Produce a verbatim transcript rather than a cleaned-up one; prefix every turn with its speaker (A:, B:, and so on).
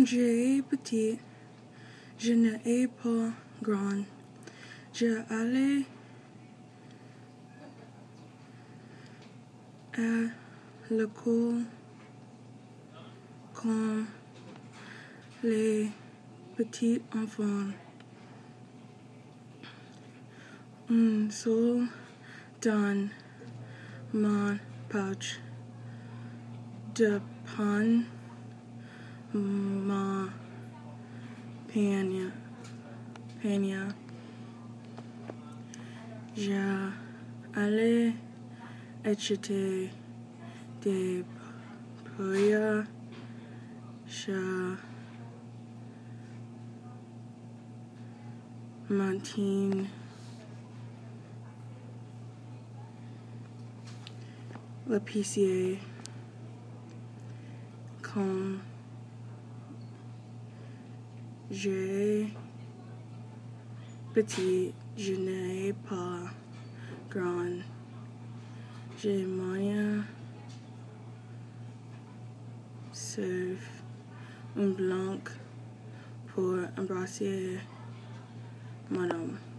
A: J'ai petit, je n'ai pas grand. Je allais à l'école comme les petits enfants. Un seul dans mon pouch de pain, ma panier. panier. J'allais acheter des poires chez Martin. L'épicier comme j'ai petit, je n'ai pas grand. J'ai moyen sauf un blanc pour embrasser mon homme.